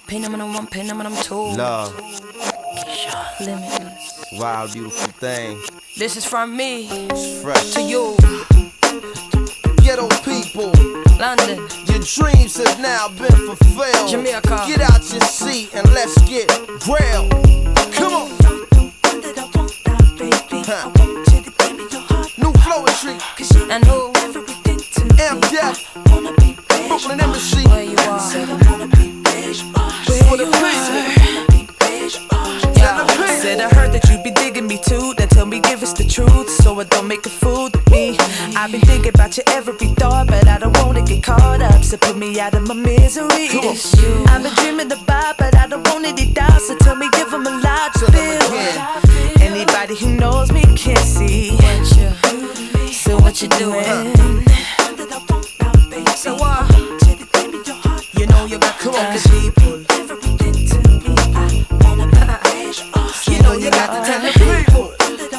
pin, I'm on one pin, I'm on two. Love. Limitless. Wild, beautiful thing. This is from me. It's fresh. To you. Ghetto people. London. Your dreams have now been fulfilled. Jamaica. Get out your seat and let's get grilled. Come on. Huh. New Flowetry. And who? Amp Def. Brooklyn Embassy. Where you are. For the Said I heard that you be digging me too. Then tell me, give us the truth, so I don't make a fool of me. I've been thinking about you every thought, but I don't wanna get caught up, so put me out of my misery. I've been dreaming about, but I don't want any doubts, so tell me, give them a lot to feel. Anybody who knows me can see. So what you doing? So what? You know you got to tell the people. You know you got to tell the people.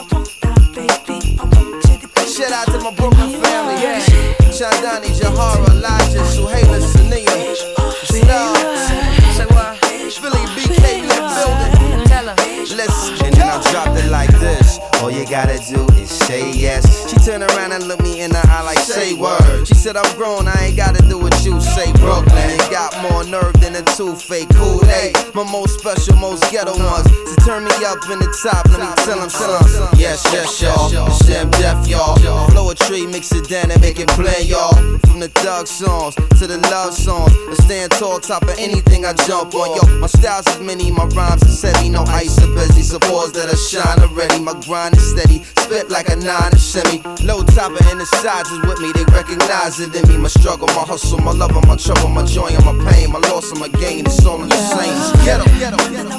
Shout out to my Brooklyn family. Chandani, Jahara, Elijah, Suhaila, Sania, Star, Philly, BK in the building. Tell her. Listen, and then I dropped it like this. All you gotta do is say yes. She turned around and looked me in the eye like, say word. She said, I'm grown, I ain't gotta do what you say. Brooklyn, it got more nerve than a two-fake Kool-Aid. My most special, most ghetto ones. So turn me up in the top, let me tell them. Yes, yes, y'all. It's Amp Def, y'all. Flowetry, mix it down and make it play, y'all. From the thug songs to the love songs, I stand tall, top of anything I jump on. Yo, my styles is many, my rhymes is heavy. No ice or busy, supports that I shine already. My grind is steady, spit like a 9 semi. Low topper and the sides is with me, they recognize it in me. My struggle, my hustle, my love, and my trouble, my joy and my pain, my loss and my gain, it's all in the same. It's ghetto, ghetto, ghetto.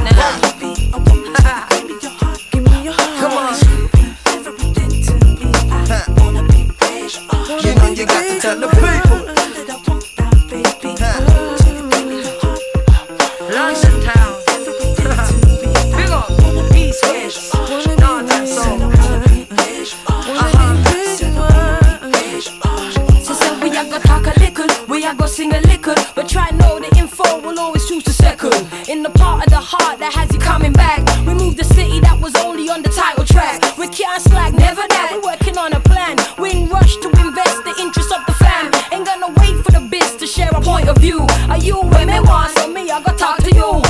Give me your heart. Come on. You know you got to tell the people. London town. Big up. East, West. North and South. She said we a go talk a little, we a go sing a little, but try know the info, we'll always choose to second. In the part of the heart that has you coming back, we moved the city that was only on the title track. We can't slack, never that, we're working on a plan. We in rush to invest the interest of the fam. Ain't gonna wait for the biz to share a point of view. Are you women want, so me I go talk to you.